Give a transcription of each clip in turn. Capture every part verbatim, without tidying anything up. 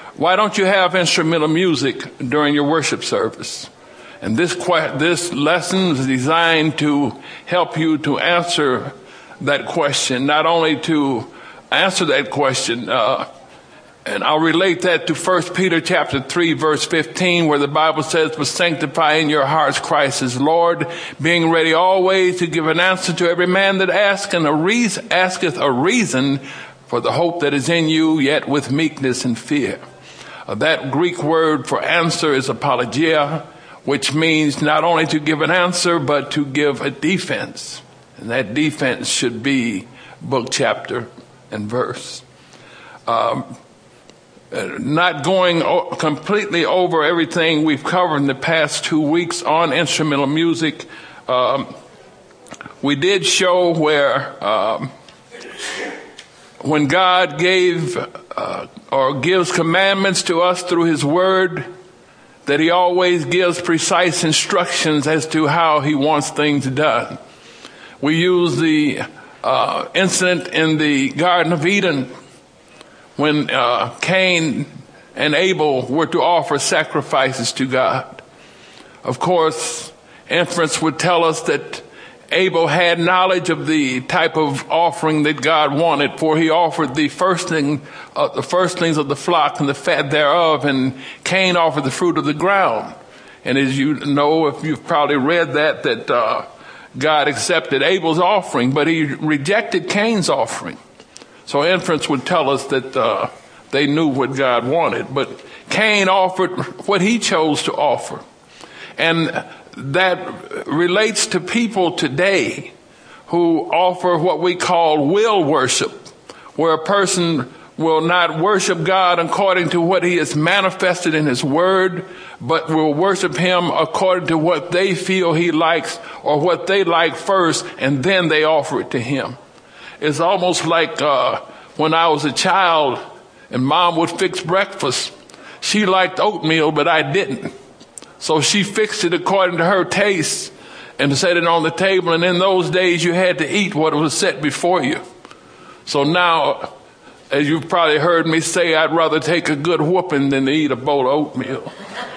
why don't you have instrumental music during your worship service? And this que- this lesson is designed to help you to answer that question, not only to answer that question, uh, and I'll relate that to First Peter chapter three, verse fifteen, where the Bible says, but sanctify in your hearts Christ as Lord, being ready always to give an answer to every man that asketh a reason, asketh a reason for the hope that is in you, yet with meekness and fear. Uh, that Greek word for answer is apologia, which means not only to give an answer, but to give a defense. And that defense should be book, chapter, and verse. Um, not going o- completely over everything we've covered in the past two weeks on instrumental music. Um, we did show where um, when God gave uh, or gives commandments to us through his word, that he always gives precise instructions as to how he wants things done. We use the uh, incident in the Garden of Eden when uh, Cain and Abel were to offer sacrifices to God. Of course, inference would tell us that Abel had knowledge of the type of offering that God wanted, for he offered the firstling, uh, the firstlings of the flock and the fat thereof, and Cain offered the fruit of the ground. And as you know, if you've probably read that, that uh, God accepted Abel's offering, but he rejected Cain's offering. So inference would tell us that uh, they knew what God wanted, but Cain offered what he chose to offer. And that relates to people today who offer what we call will worship, where a person will not worship God according to what he has manifested in his word, but will worship him according to what they feel he likes or what they like first, and then they offer it to him. It's almost like uh, when I was a child and mom would fix breakfast. She liked oatmeal, but I didn't. So she fixed it according to her taste and set it on the table. And in those days, you had to eat what was set before you. So now, as you've probably heard me say, I'd rather take a good whooping than to eat a bowl of oatmeal.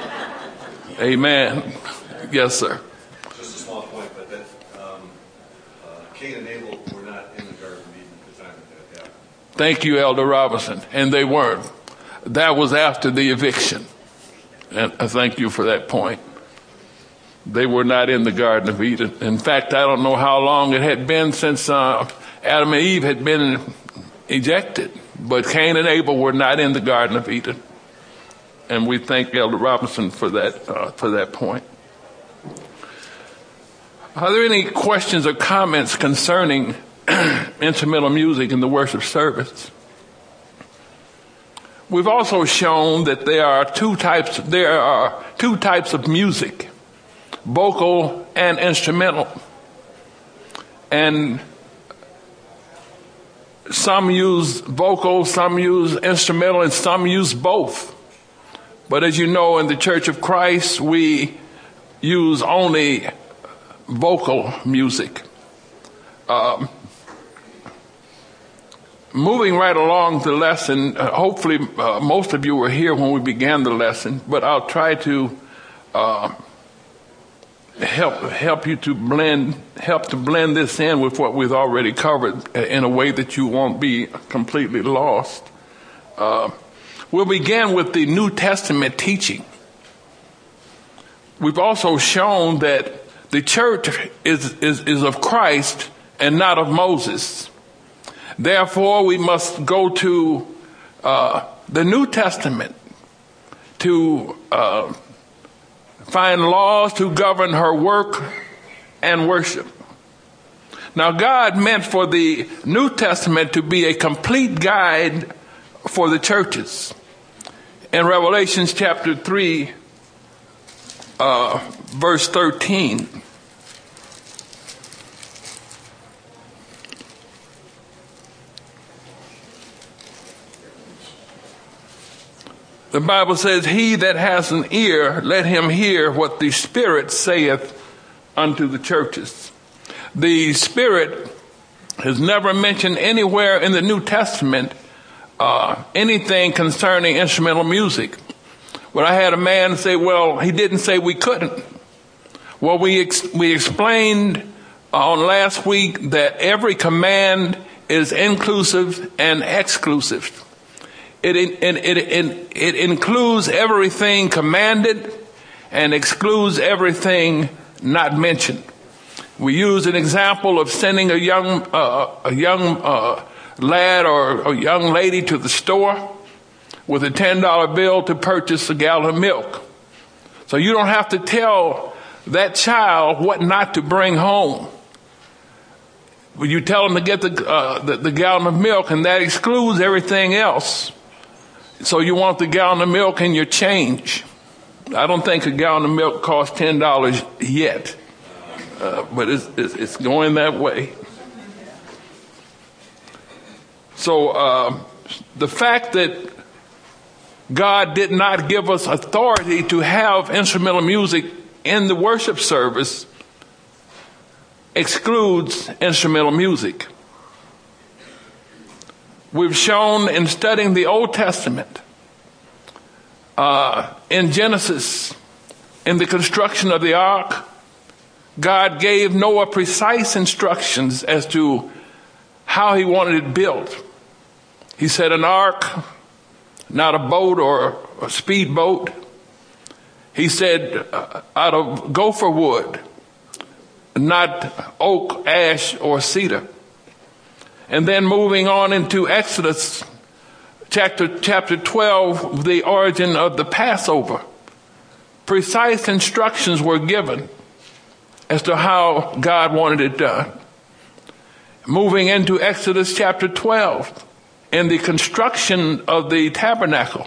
Amen. Yes, sir. Just a small point, but that um, uh, Cain and Abel were not in the Garden of Eden at the time that that happened. Thank you, Elder Robinson. And they weren't. That was after the eviction. And I thank you for that point. They were not in the Garden of Eden. In fact, I don't know how long it had been since uh, Adam and Eve had been ejected. But Cain and Abel were not in the Garden of Eden. And we thank Elder Robinson for that, uh, for that point. Are there any questions or comments concerning instrumental music in the worship service? We've also shown that there are two types, there are two types of music, vocal and instrumental. And some use vocal, some use instrumental, and some use both. But as you know, in the Church of Christ, we use only vocal music. Um, Moving right along the lesson, uh, hopefully uh, most of you were here when we began the lesson, but I'll try to uh, help help you to blend help to blend this in with what we've already covered in a way that you won't be completely lost. Uh, we'll begin with the New Testament teaching. We've also shown that the church is is, is of Christ and not of Moses. Therefore, we must go to uh, the New Testament to uh, find laws to govern her work and worship. Now, God meant for the New Testament to be a complete guide for the churches. In Revelation chapter three, uh, verse thirteen, the Bible says, he that has an ear, let him hear what the Spirit saith unto the churches. The Spirit is never mentioned anywhere in the New Testament uh, anything concerning instrumental music. But I had a man say, well, he didn't say we couldn't. Well, we ex- we explained on last week that every command is inclusive and exclusive. It, it, it, it, it includes everything commanded and excludes everything not mentioned. We use an example of sending a young uh, a young uh, lad or a young lady to the store with a ten dollar bill to purchase a gallon of milk. So you don't have to tell that child what not to bring home. You tell them to get the, uh, the, the gallon of milk, and that excludes everything else. So you want the gallon of milk and your change. I don't think a gallon of milk costs ten dollars yet, uh, but it's, it's, it's going that way. So uh, the fact that God did not give us authority to have instrumental music in the worship service excludes instrumental music. We've shown in studying the Old Testament, uh, in Genesis, in the construction of the ark, God gave Noah precise instructions as to how he wanted it built. He said an ark, not a boat or a speedboat. He said uh, out of gopher wood, not oak, ash, or cedar. And then moving on into Exodus chapter, chapter twelve, the origin of the Passover. Precise instructions were given as to how God wanted it done. Moving into Exodus chapter twelve, in the construction of the tabernacle,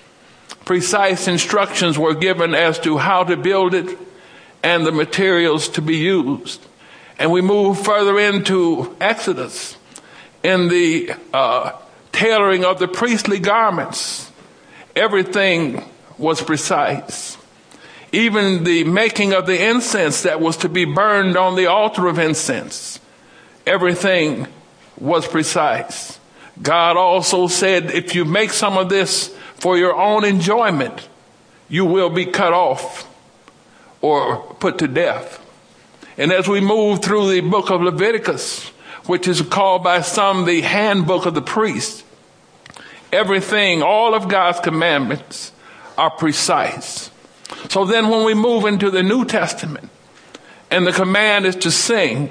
precise instructions were given as to how to build it and the materials to be used. And we move further into Exodus in the uh, tailoring of the priestly garments. Everything was precise. Even the making of the incense that was to be burned on the altar of incense, everything was precise. God also said, if you make some of this for your own enjoyment, you will be cut off or put to death. And as we move through the book of Leviticus, which is called by some the handbook of the priest, everything, all of God's commandments are precise. So then when we move into the New Testament and the command is to sing,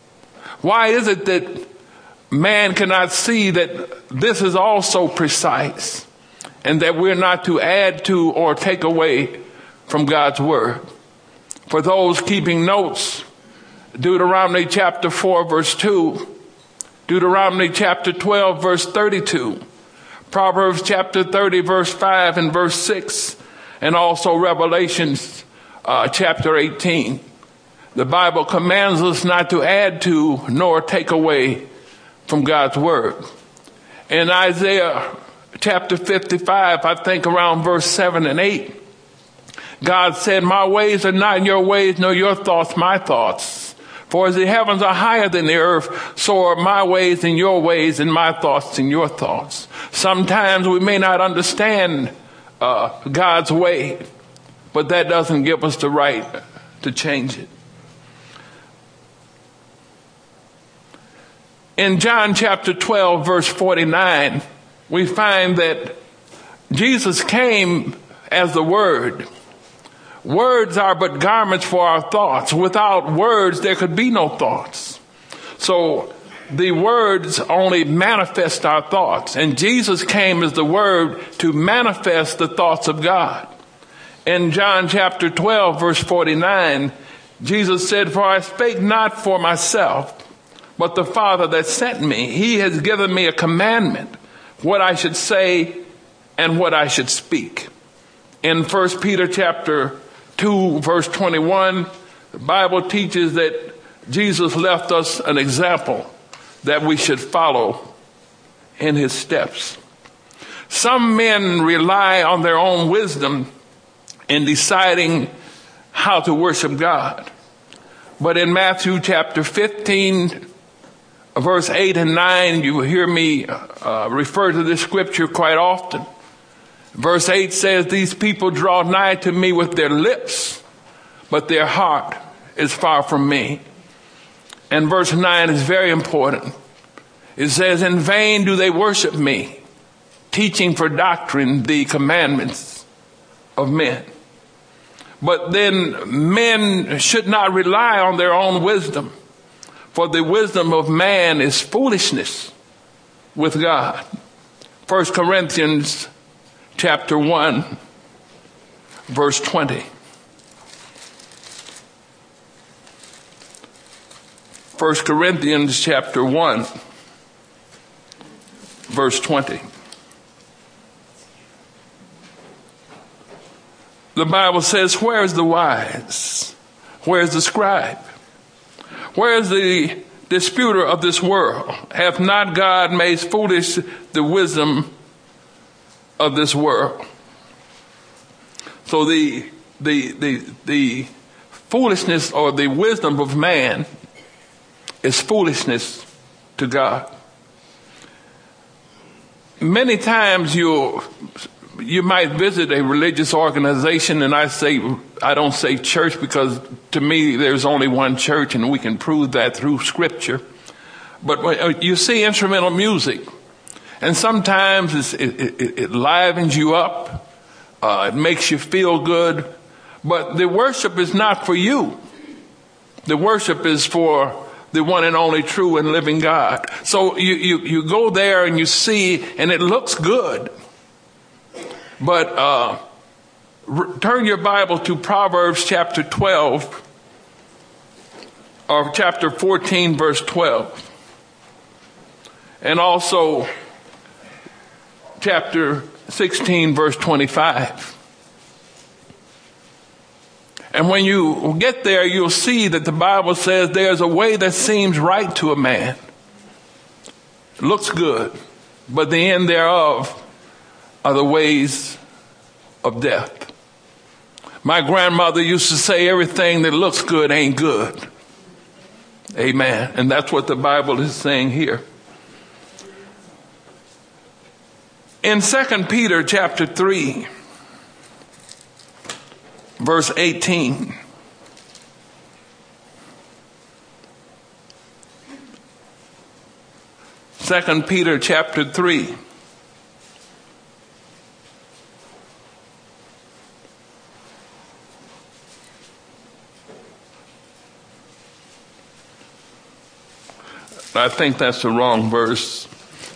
why is it that man cannot see that this is also precise and that we're not to add to or take away from God's word? For those keeping notes, Deuteronomy chapter four, verse two, Deuteronomy chapter twelve, verse thirty-two, Proverbs chapter thirty, verse five and verse six, and also Revelations uh, chapter eighteen. The Bible commands us not to add to nor take away from God's word. In Isaiah chapter fifty-five, I think around verse seven and eight, God said, my ways are not your ways, nor your thoughts my thoughts. For as the heavens are higher than the earth, so are my ways and your ways, and my thoughts and your thoughts. Sometimes we may not understand uh, God's way, but that doesn't give us the right to change it. In John chapter twelve, verse forty-nine, we find that Jesus came as the Word. Words are but garments for our thoughts. Without words, there could be no thoughts. So the words only manifest our thoughts. And Jesus came as the Word to manifest the thoughts of God. In John chapter twelve, verse forty-nine, Jesus said, for I spake not for myself, but the Father that sent me, he has given me a commandment, what I should say and what I should speak. In First Peter chapter two, verse twenty-one, the Bible teaches that Jesus left us an example that we should follow in his steps. Some men rely on their own wisdom in deciding how to worship God. But in Matthew chapter fifteen, verse eight and nine, you will hear me uh, refer to this scripture quite often. Verse eight says, these people draw nigh to me with their lips, but their heart is far from me. And verse nine is very important. It says, in vain do they worship me, teaching for doctrine the commandments of men. But then men should not rely on their own wisdom, for the wisdom of man is foolishness with God. First Corinthians chapter one, verse twenty. First Corinthians chapter one, verse twenty. The Bible says, where is the wise? Where is the scribe? Where is the disputer of this world? Hath not God made foolish the wisdom of this world? So the, the, the, the foolishness or the wisdom of man is foolishness to God. Many times you you might visit a religious organization, and I say I don't say church because to me there's only one church, and we can prove that through Scripture. But when you see instrumental music, and sometimes it's, it, it, it livens you up, uh, it makes you feel good, but the worship is not for you. The worship is for the one and only true and living God. So you, you, you go there and you see, and it looks good. But uh, re- turn your Bible to Proverbs chapter twelve, or chapter fourteen, verse twelve. And also chapter sixteen, verse twenty-five. And when you get there, you'll see that the Bible says there's a way that seems right to a man. It looks good, but the end thereof are the ways of death. My grandmother used to say everything that looks good ain't good. Amen. And that's what the Bible is saying here. In Second Peter chapter three, verse eighteen. Second Peter chapter three. I think that's the wrong verse.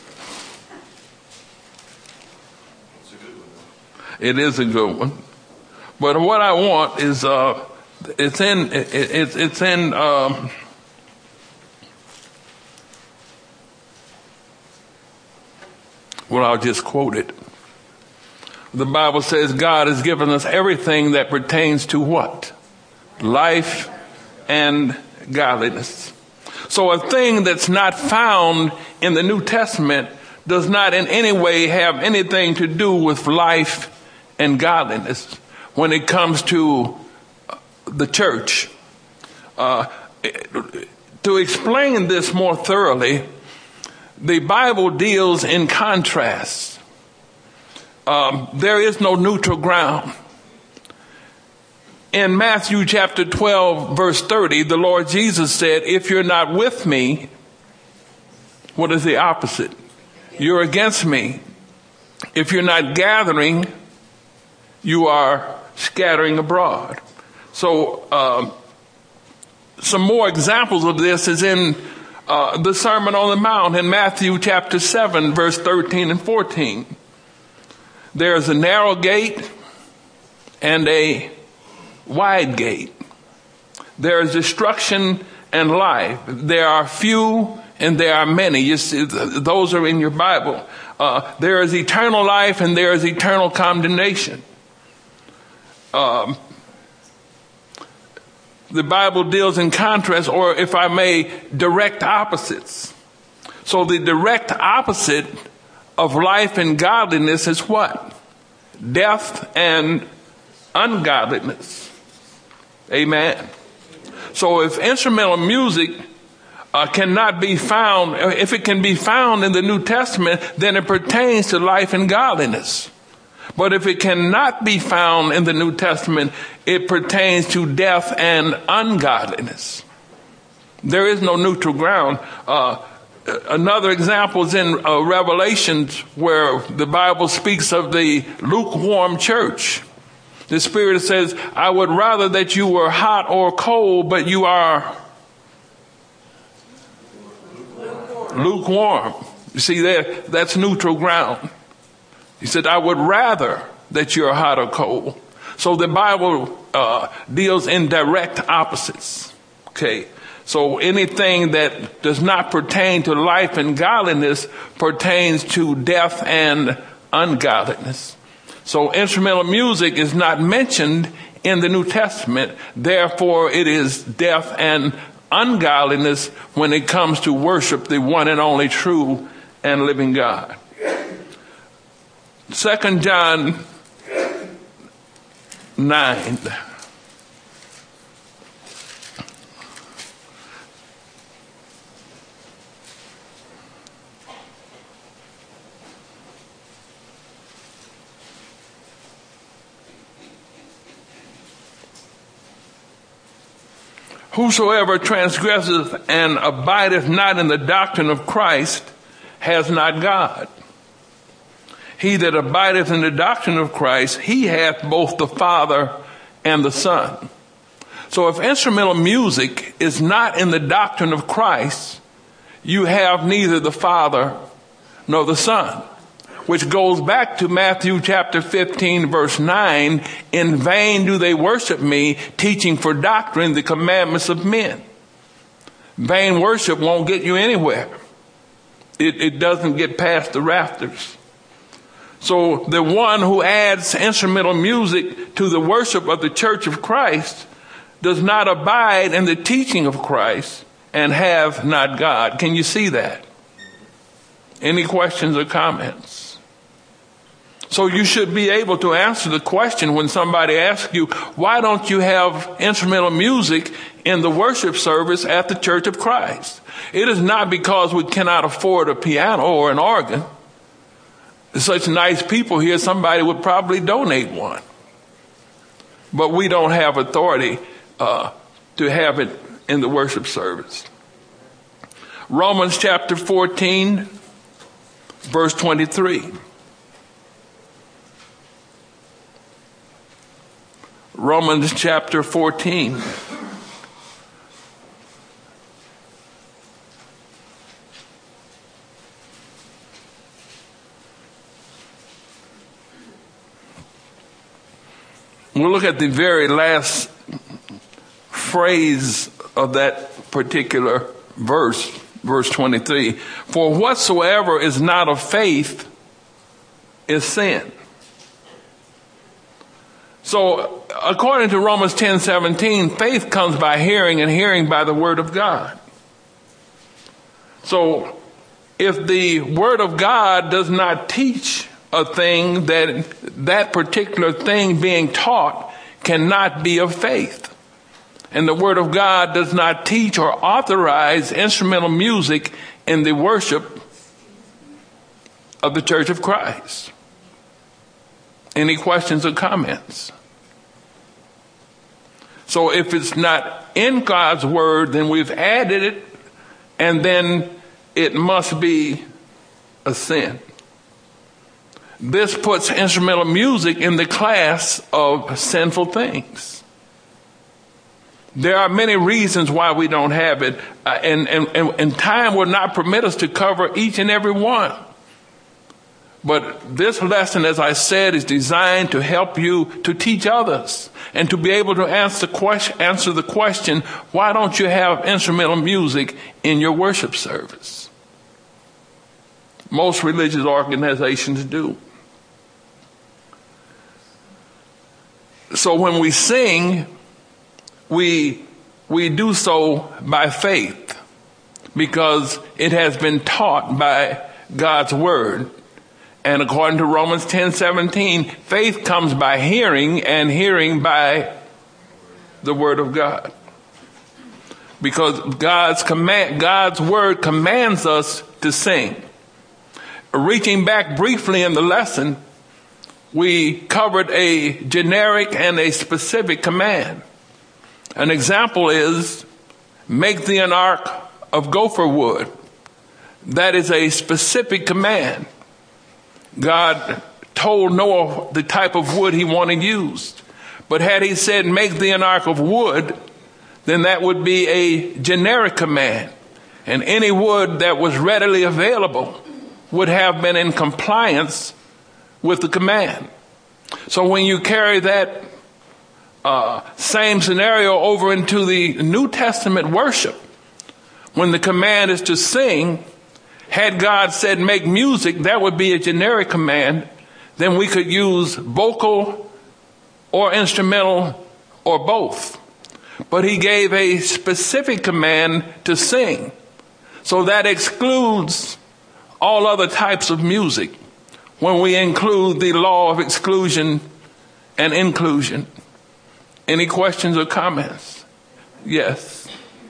It's a good one. It is a good one. But what I want is, uh, it's in, it, it, it's in, um, well, I'll just quote it. The Bible says God has given us everything that pertains to what? Life and godliness. So a thing that's not found in the New Testament does not in any way have anything to do with life and godliness when it comes to the church. Uh, to explain this more thoroughly, the Bible deals in contrast. Um, there is no neutral ground. In Matthew chapter twelve, verse thirty, the Lord Jesus said, if you're not with me, what is the opposite? You're against me. If you're not gathering, you are scattering abroad. So um, some more examples of this is in uh, the Sermon on the Mount in Matthew chapter seven, verse thirteen and fourteen. There's a narrow gate and a wide gate. There is destruction and life. There are few and there are many. You see, those are in your Bible. Uh, there is eternal life and there is eternal condemnation. Um, the Bible deals in contrast, or if I may, direct opposites. So the direct opposite of life and godliness is what? Death and ungodliness. Amen. So if instrumental music uh, cannot be found, if it can be found in the New Testament, then it pertains to life and godliness. But if it cannot be found in the New Testament, it pertains to death and ungodliness. There is no neutral ground. Uh, another example is in uh, Revelations, where the Bible speaks of the lukewarm church. The Spirit says, I would rather that you were hot or cold, but you are lukewarm. lukewarm. You see, there, that's neutral ground. He said, I would rather that you're hot or cold. So the Bible uh, deals in direct opposites. Okay. So anything that does not pertain to life and godliness pertains to death and ungodliness. So instrumental music is not mentioned in the New Testament. Therefore, it is death and ungodliness when it comes to worship the one and only true and living God. Second John nine. Whosoever transgresseth and abideth not in the doctrine of Christ has not God. He that abideth in the doctrine of Christ, he hath both the Father and the Son. So if instrumental music is not in the doctrine of Christ, you have neither the Father nor the Son. Which goes back to Matthew chapter fifteen, verse nine. In vain do they worship me, teaching for doctrine the commandments of men. Vain worship won't get you anywhere. It, it doesn't get past the rafters. So the one who adds instrumental music to the worship of the Church of Christ does not abide in the teaching of Christ and have not God. Can you see that? Any questions or comments? So you should be able to answer the question when somebody asks you, why don't you have instrumental music in the worship service at the Church of Christ? It is not because we cannot afford a piano or an organ. Such nice people here, somebody would probably donate one. But we don't have authority uh, to have it in the worship service. Romans chapter fourteen, verse twenty-three. Romans chapter fourteen. We'll look at the very last phrase of that particular verse, verse twenty-three. For whatsoever is not of faith is sin. So, according to Romans ten seventeen, faith comes by hearing, and hearing by the word of God. So, if the word of God does not teach a thing, that that particular thing being taught cannot be of faith. And the word of God does not teach or authorize instrumental music in the worship of the Church of Christ. Any questions or comments? So if it's not in God's word, then we've added it, and then it must be a sin. This puts instrumental music in the class of sinful things. There are many reasons why we don't have it, uh, and, and, and time will not permit us to cover each and every one. But this lesson, as I said, is designed to help you to teach others and to be able to answer the question, answer the question, why don't you have instrumental music in your worship service? Most religious organizations do. So when we sing, we we do so by faith, because it has been taught by God's word. And according to Romans ten seventeen, faith comes by hearing, and hearing by the word of God. because God's command, God's word commands us to sing. Reaching back briefly in the lesson, we covered a generic and a specific command. An example is, make thee an ark of gopher wood. That is a specific command. God told Noah the type of wood he wanted used. But had he said, make thee an ark of wood, then that would be a generic command. And any wood that was readily available would have been in compliance with the command. So when you carry that uh, same scenario over into the New Testament worship, when the command is to sing, had God said make music, that would be a generic command. Then we could use vocal or instrumental or both. But he gave a specific command to sing. So that excludes all other types of music when we include the law of exclusion and inclusion. Any questions or comments? Yes.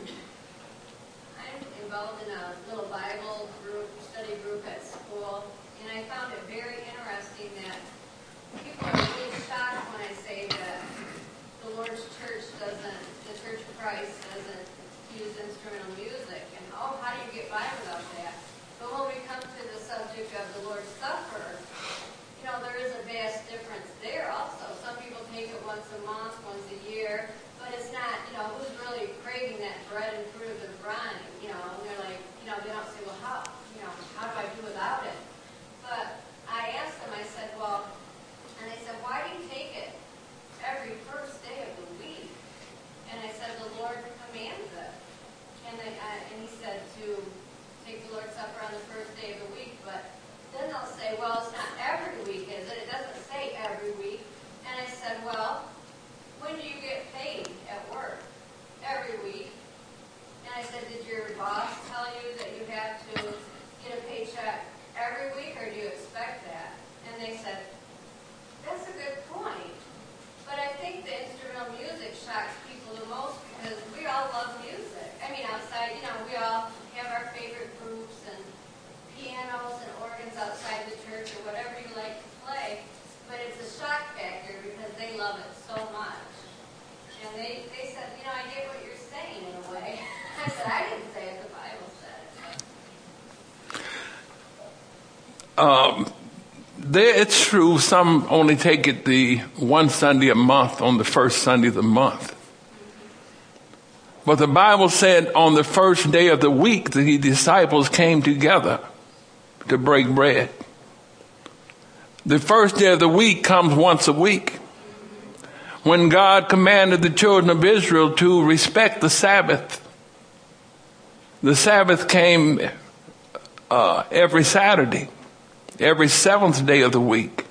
I'm involved in a little Bible group, study group at school, and I found it very interesting that people are really shocked when I say that the Lord's church doesn't, the Church of Christ doesn't use instrumental music. And, oh, how do you get by without that? But when we come to the subject of the Lord's Supper, you know, there is a vast difference there also. Some people take it once a month, once a year, but it's not, you know, who's really craving that bread and fruit of the vine, you know, and they're like, you know, they don't say, well, how, you know, how do I do without it? But I asked them, I said, well, and they said, why do you take it every first day of the week? And I said, the Lord commands it. And, they, uh, and he said to take the Lord's Supper on the first day of the week, but then they'll say, well, it's not every week, is it? It doesn't say every week. And I said, well, when do you get paid at work? Every week. And I said, did your boss tell you that you have to get a paycheck every week, or do you expect that? And they said, that's a good point. But I think the instrumental music shocks people the most because we all love music. I mean, outside, you know, we all have our favorite groups and pianos and organs outside the church or whatever you like to play. But it's a shock factor because they love it so much. And they, they said, you know, I get what you're saying in a way. I said, I didn't say it, the Bible said it. Um, there, it's true, some only take it the one Sunday a month on the first Sunday of the month. But the Bible said on the first day of the week, the disciples came together to break bread. The first day of the week comes once a week. When God commanded the children of Israel to respect the Sabbath, the Sabbath came uh, every Saturday, every seventh day of the week.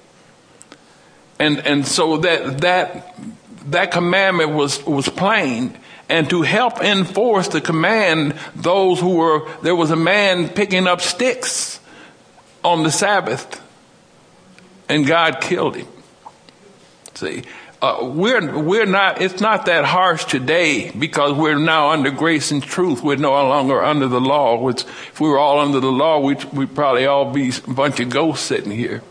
And and so that that that commandment was, was plain. And to help enforce the command, those who were, there was a man picking up sticks on the Sabbath, and God killed him. See, uh, we're we're not. It's not that harsh today because we're now under grace and truth. We're no longer under the law. Which, if we were all under the law, we'd, we'd probably all be a bunch of ghosts sitting here.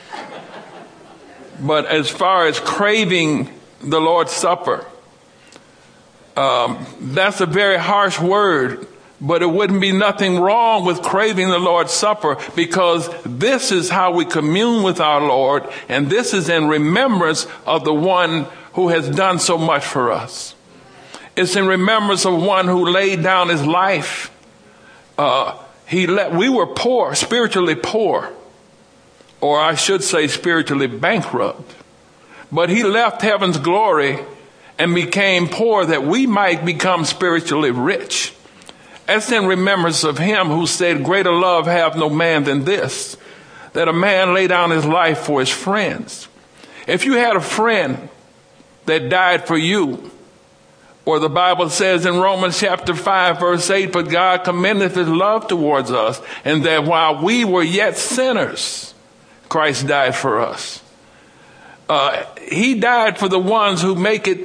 But as far as craving the Lord's Supper, um, that's a very harsh word. But it wouldn't be nothing wrong with craving the Lord's Supper because this is how we commune with our Lord, and this is in remembrance of the one who has done so much for us. It's in remembrance of one who laid down his life. Uh, he let, we were poor, spiritually poor, or I should say spiritually bankrupt. But he left heaven's glory and became poor that we might become spiritually rich. That's in remembrance of him who said, greater love hath no man than this, that a man lay down his life for his friends. If you had a friend that died for you, or the Bible says in Romans chapter five, verse eight, but God commendeth his love towards us, and that while we were yet sinners, Christ died for us. Uh, he died for the ones who make it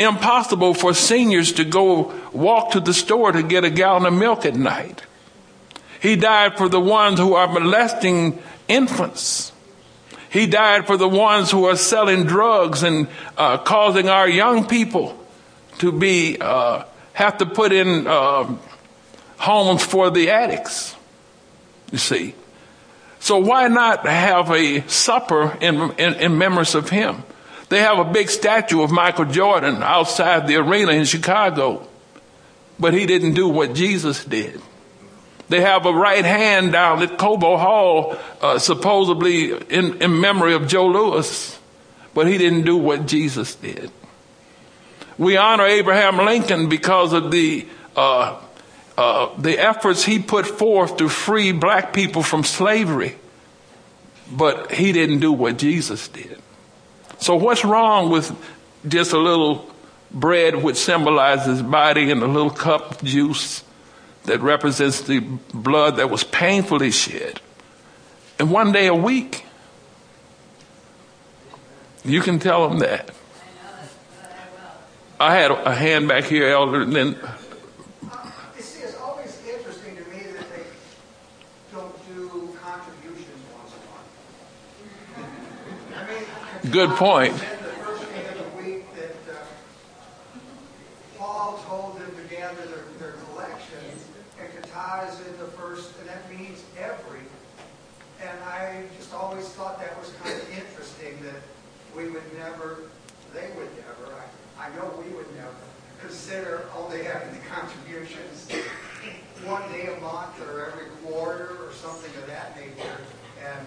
impossible for seniors to go walk to the store to get a gallon of milk at night. He died for the ones who are molesting infants. He died for the ones who are selling drugs and uh, causing our young people to be uh, have to put in uh, homes for the addicts. You see, so why not have a supper in, in, in memories of him? They have a big statue of Michael Jordan outside the arena in Chicago, but he didn't do what Jesus did. They have a right hand down at Cobo Hall, uh, supposedly in, in memory of Joe Louis, but he didn't do what Jesus did. We honor Abraham Lincoln because of the uh, uh, the efforts he put forth to free black people from slavery, but he didn't do what Jesus did. So what's wrong with just a little bread which symbolizes his body and a little cup of juice that represents the blood that was painfully shed? And one day a week, you can tell them that. I had a hand back here, Elder, and then... You see, it's always interesting to me that they don't do contributions once a month. I mean, good point. The first day of the week that uh, Paul told them to gather their, their collections, and Katah is in the first, and that means every. And I just always thought that was kind of interesting that we would never, they would never, I, I know we would never consider only having the contributions one day a month or every quarter or something of that nature. And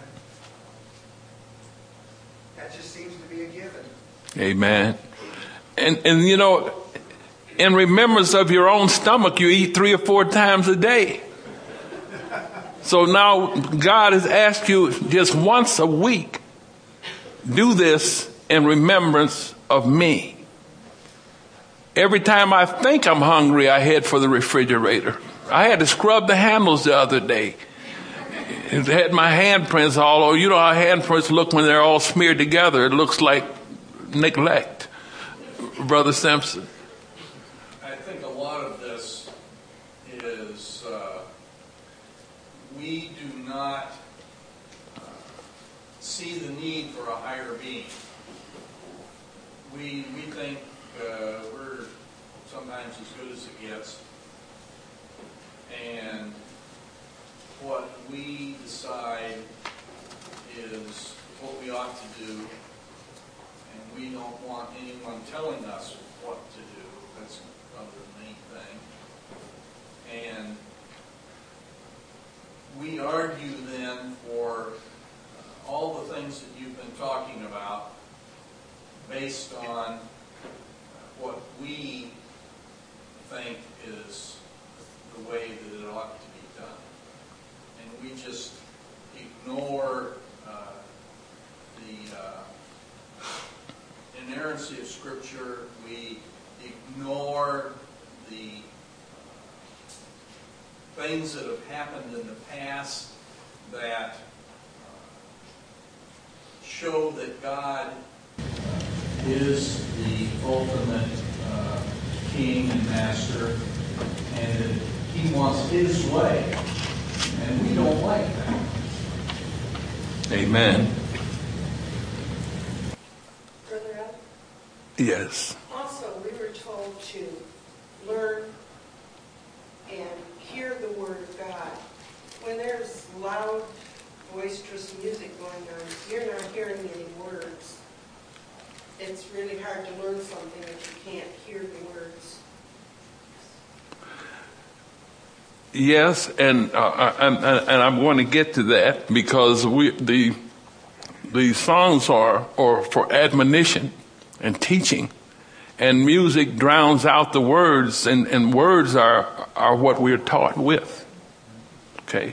that just seems to be a given. Amen. And, and you know, in remembrance of your own stomach, you eat three or four times a day. So now God has asked you just once a week, do this in remembrance of me. Every time I think I'm hungry, I head for the refrigerator. I had to scrub the handles the other day. It had my handprints all over. You know how handprints look when they're all smeared together. It looks like neglect. Brother Simpson. I think a lot of this is uh, we do not uh, see the need for a higher being. We, we think uh, we're sometimes as good as it gets. And what we decide is what we ought to do, and we don't want anyone telling us what to do. That's probably the main thing. And we argue then for uh, all the things that you've been talking about based on what we think is the way that it ought to be done. And we just ignore uh, the uh, inerrancy of Scripture. We ignore the uh, things that have happened in the past that uh, show that God is the ultimate uh, king and master, and that he wants his way, and we don't like that. Amen. Brother Al? Yes. Also, we were told to learn and hear the Word of God. When there's loud, boisterous music going on, you're not hearing any words. It's really hard to learn something if you can't hear the words. Yes, and uh, and, and I'm going to get to that because we the the songs are are for admonition and teaching, and music drowns out the words, and, and words are are what we're taught with. Okay.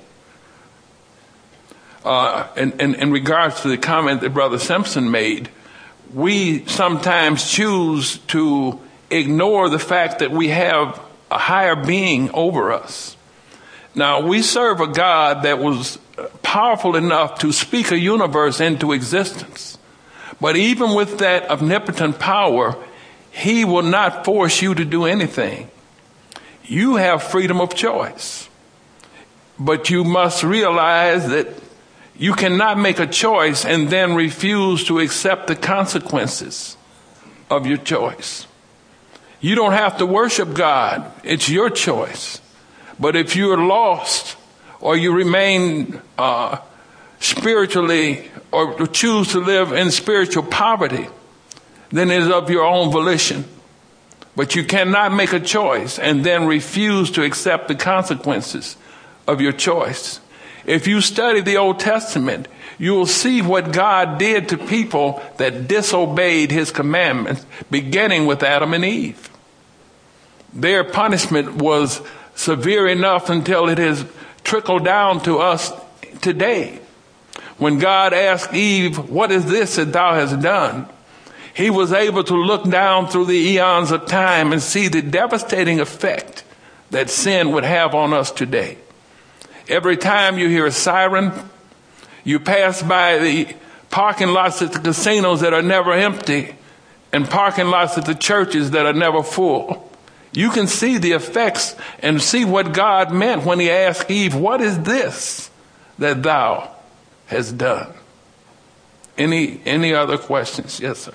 Uh, and, and in regards to the comment that Brother Simpson made, we sometimes choose to ignore the fact that we have a higher being over us. Now, we serve a God that was powerful enough to speak a universe into existence. But even with that omnipotent power, He will not force you to do anything. You have freedom of choice. But you must realize that you cannot make a choice and then refuse to accept the consequences of your choice. You don't have to worship God. It's your choice. But if you're lost or you remain uh, spiritually or choose to live in spiritual poverty, then it is of your own volition. But you cannot make a choice and then refuse to accept the consequences of your choice. If you study the Old Testament, you will see what God did to people that disobeyed his commandments, beginning with Adam and Eve. Their punishment was severe enough until it has trickled down to us today. When God asked Eve, "What is this that thou hast done?" he was able to look down through the eons of time and see the devastating effect that sin would have on us today. Every time you hear a siren, you pass by the parking lots at the casinos that are never empty and parking lots at the churches that are never full. You can see the effects and see what God meant when he asked Eve, "What is this that thou hast done?" Any, any other questions? Yes, sir.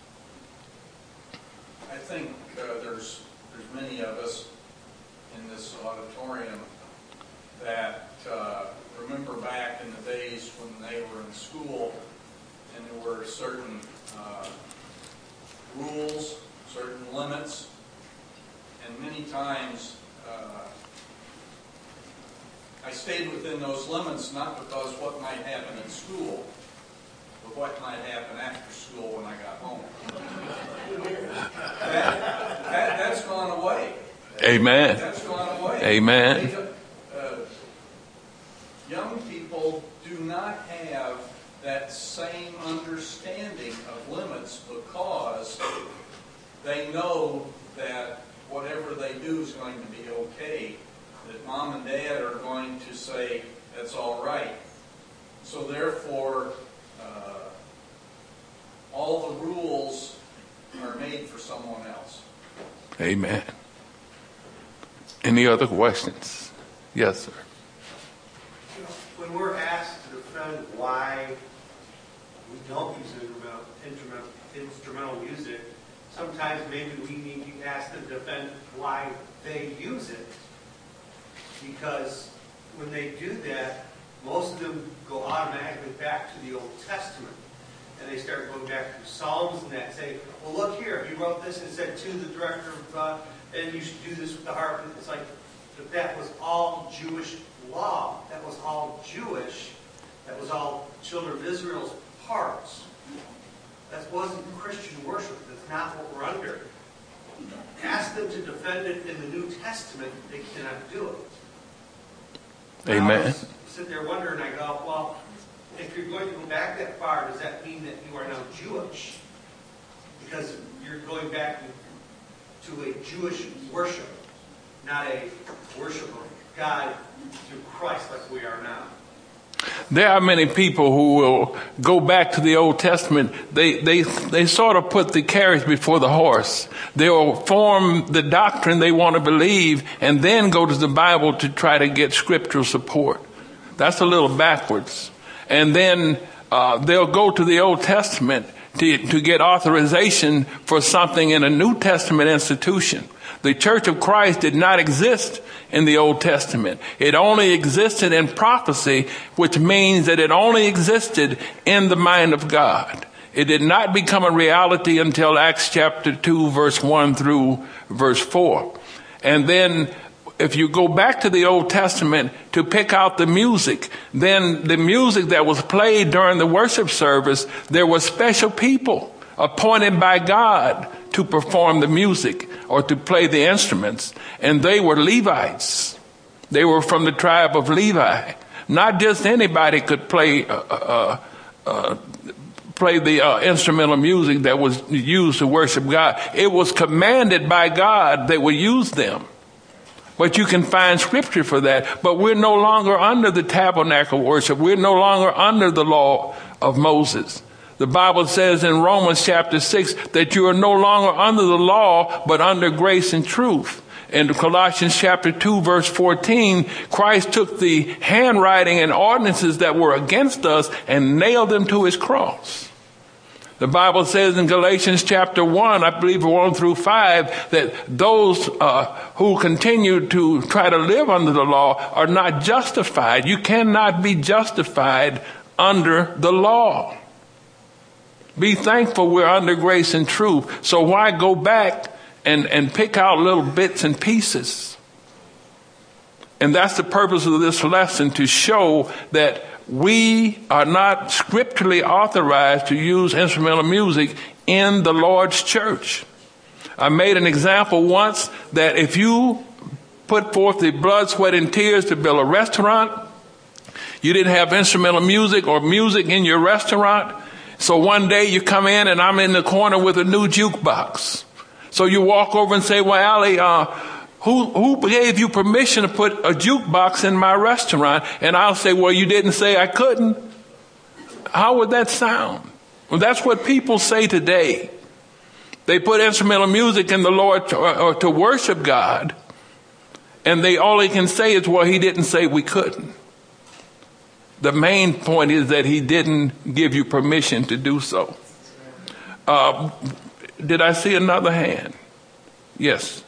I think uh, there's, there's many of us in this auditorium that uh, remember back in the days when they were in school and there were certain uh, rules, certain limits, and many times uh, I stayed within those limits not because what might happen in school, but what might happen after school when I got home. that, that, that's gone away. Amen. That's gone away. Amen. They, uh, young people do not have that same understanding of limits because they know that whatever they do is going to be okay, that mom and dad are going to say that's all right. So therefore, uh, all the rules are made for someone else. Amen. Any other questions? Yes, sir. You know, when we're asked to defend why we don't use instrumental, instrumental, instrumental music, sometimes maybe we need to ask them to defend why they use it. Because when they do that, most of them go automatically back to the Old Testament. And they start going back to Psalms and that, say, well, look here, he wrote this and said to the director of, uh, and you should do this with the harp. And it's like, but that was all Jewish law. That was all Jewish. That was all children of Israel's parts. That wasn't Christian worship. That's not what we're under. Ask them to defend it in the New Testament. They cannot do it. Amen. I sit there wondering, I go, well, if you're going to go back that far, does that mean that you are now Jewish? Because you're going back to a Jewish worship, not a worship of God through Christ like we are now. There are many people who will go back to the Old Testament. They, they, they sort of put the carriage before the horse. They will form the doctrine they want to believe and then go to the Bible to try to get scriptural support. That's a little backwards. And then uh, they'll go to the Old Testament to, to get authorization for something in a New Testament institution. The Church of Christ did not exist in the Old Testament. It only existed in prophecy, which means that it only existed in the mind of God. It did not become a reality until Acts chapter two, verse one through verse four. And then if you go back to the Old Testament to pick out the music, then the music that was played during the worship service, there were special people appointed by God to perform the music or to play the instruments. And they were Levites. They were from the tribe of Levi. Not just anybody could play uh, uh, uh, play the uh, instrumental music that was used to worship God. It was commanded by God they would use them. But you can find scripture for that. But we're no longer under the tabernacle worship. We're no longer under the law of Moses. The Bible says in Romans chapter six that you are no longer under the law, but under grace and truth. In Colossians chapter two, verse fourteen, Christ took the handwriting and ordinances that were against us and nailed them to his cross. The Bible says in Galatians chapter one, I believe one through five, that those uh, who continue to try to live under the law are not justified. You cannot be justified under the law. Be thankful we're under grace and truth. So why go back and, and pick out little bits and pieces? And that's the purpose of this lesson, to show that we are not scripturally authorized to use instrumental music in the Lord's church. I made an example once that if you put forth the blood, sweat, and tears to build a restaurant, you didn't have instrumental music or music in your restaurant, so one day you come in and I'm in the corner with a new jukebox. So you walk over and say, well, Allie, uh, who, who gave you permission to put a jukebox in my restaurant? And I'll say, well, you didn't say I couldn't. How would that sound? Well, that's what people say today. They put instrumental music in the Lord to, or, or to worship God. And they all they can say is, well, he didn't say we couldn't. The main point is that he didn't give you permission to do so. Uh, did I see another hand? Yes.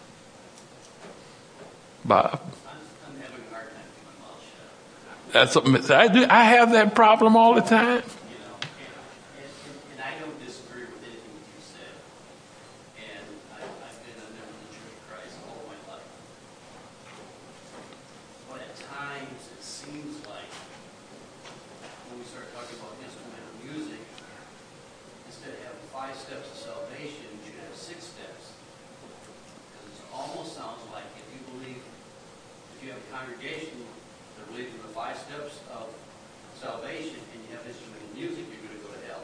Bob. I'm having a hard time keeping my mouth shut. That's a, I, do, I have that problem all the time. You know, and, and, and I don't disagree with anything that you said. And I, I've been a member of the Church of Christ all my life. But at times it seems like when we start talking about instrumental music, instead of having five steps of salvation, you should have six steps. Because it almost sounds like if you believe, if you have a congregation that believes in the five steps of salvation and you have instrumental music, you're going to go to hell.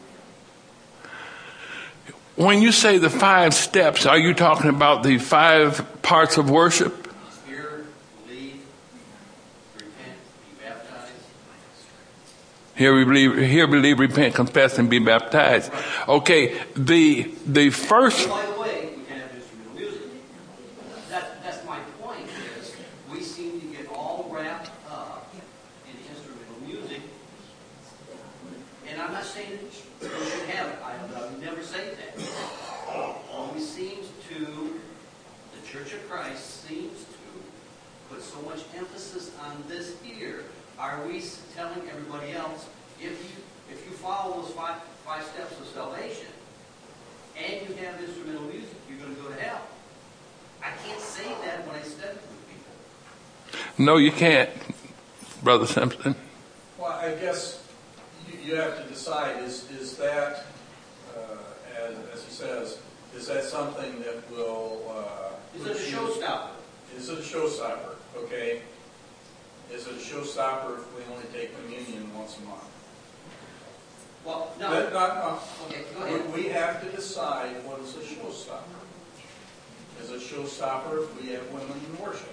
When you say the five steps, are you talking about the five parts of worship? Hear, believe, repent, be baptized. Here we believe, here believe, repent, confess, and be baptized. Okay, the the first. By the way, we can have instrumental music. That, that's my point, is we seem to get all wrapped up in instrumental music. And I'm not saying that we should have it. I, I would never say that. Always seems to, the Church of Christ seems to put so much emphasis on this here. Are we telling everybody else, if you if you follow those five five steps of salvation and you have instrumental music, you're going to go to hell? I can't say that when I study with people. No, you can't, Brother Simpson. Well, I guess you, you have to decide, is, is that, uh, as, as he says, is that something that will... Uh, Is it a showstopper? Is it a showstopper, okay? Is it a showstopper if we only take communion once a month? Well, no. But not, no. Okay, go ahead. We, we have to decide what is a showstopper. Is a showstopper if we have women in worship?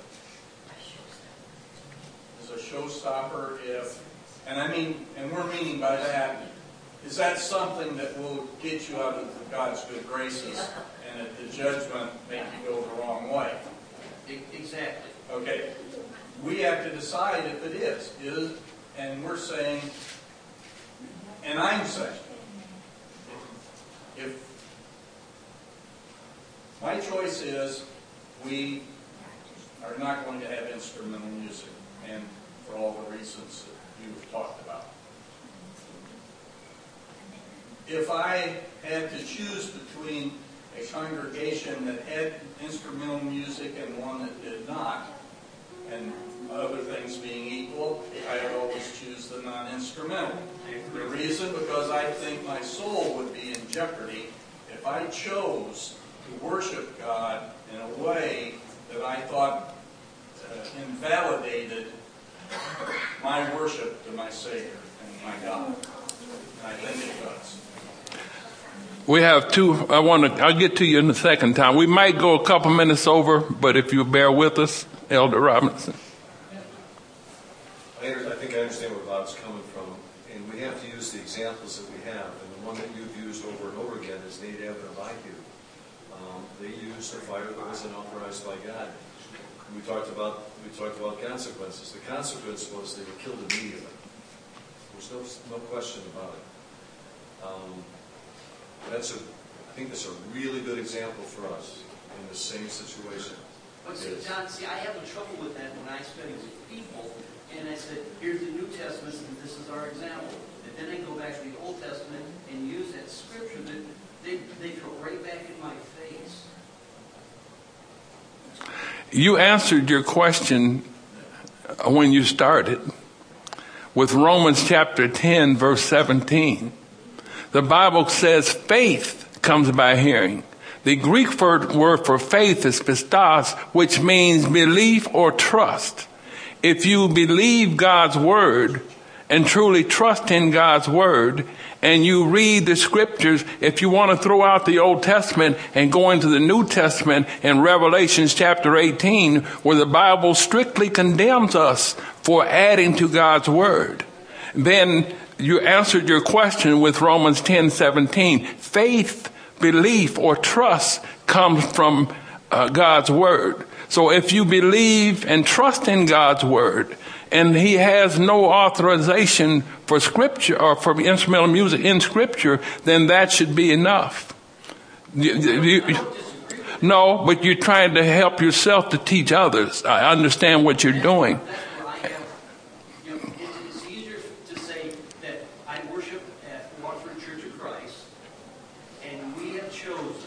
Is a showstopper if, and I mean, and we're meaning by that, is that something that will get you out of God's good graces and at the judgment make you go the wrong way? Exactly. Okay. We have to decide if it is. Is, and we're saying, and I'm saying, if, if my choice is we are not going to have instrumental music, and for all the reasons that you've talked about. If I had to choose between a congregation that had instrumental music and one that did not, and other things being equal, I would always choose the non-instrumental. The reason, because I think my soul would be in jeopardy if I chose to worship God in a way that I thought uh, invalidated my worship to my Savior and my God. And I think it does. We have two, I want to, I'll get to you in the second time. We might go a couple minutes over, but if you bear with us, Elder Robinson. I think I understand where Bob's coming from, and we have to use the examples that we have, and the one that you've used over and over again is Nadab and Abihu. Um, they used a fire that was unauthorized by God. We talked about we talked about consequences. The consequence was they were killed immediately. There's no no question about it. Um, that's a I think that's a really good example for us in the same situation. But see, John, see, I have a trouble with that when I study with people, and I said, here's the New Testament, and this is our example. And then they go back to the Old Testament and use that scripture that they, they throw right back in my face. You answered your question when you started with Romans chapter ten, verse seventeen. The Bible says faith comes by hearing. The Greek word for faith is pistos, which means belief or trust. If you believe God's word and truly trust in God's word, and you read the scriptures, if you want to throw out the Old Testament and go into the New Testament in Revelation chapter eighteen, where the Bible strictly condemns us for adding to God's word, then you answered your question with Romans ten seventeen. Faith, belief, or trust comes from uh, God's word. So if you believe and trust in God's word, and he has no authorization for scripture or for instrumental music in scripture, then that should be enough. You, you, no, but you're trying to help yourself to teach others. I understand what you're doing. It's easier to say that I worship at Waterford Church of Christ, and we have chosen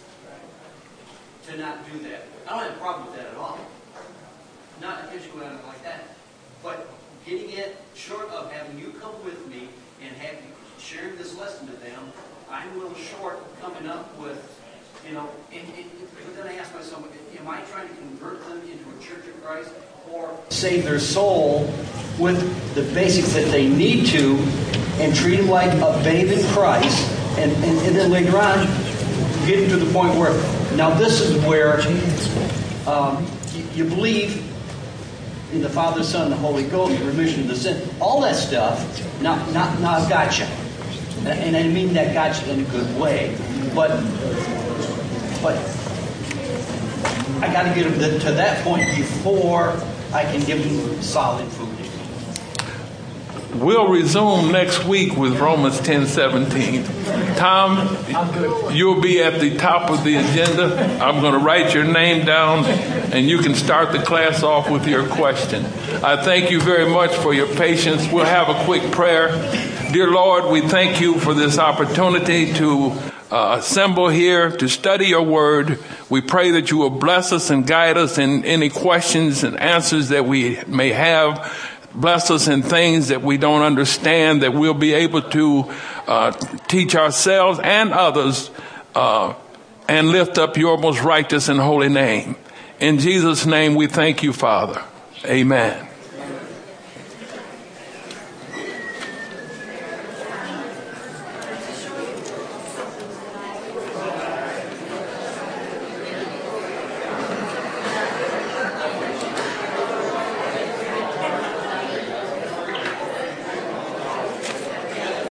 to not do that. I don't have a problem with that at all. Not an issue like that. But getting it short of having you come with me and have you sharing this lesson to them, I'm a little short of coming up with, you know, and, and, but then I ask myself, am I trying to convert them into a Church of Christ or save their soul with the basics that they need to and treat them like a babe in Christ, and, and, and then later on getting to the point where, now this is where um, you, you believe in the Father, Son, and the Holy Ghost, remission of the sin, all that stuff. Now, now, now I've got you, and I mean that got you in a good way. But, but I got to get them to that point before I can give them solid food. We'll resume next week with Romans ten seventeen. Tom, you'll be at the top of the agenda. I'm going to write your name down, and you can start the class off with your question. I thank you very much for your patience. We'll have a quick prayer. Dear Lord, we thank you for this opportunity to uh, assemble here to study your word. We pray that you will bless us and guide us in any questions and answers that we may have. Bless us in things that we don't understand, that we'll be able to uh, teach ourselves and others uh, and lift up your most righteous and holy name. In Jesus' name we thank you, Father. Amen.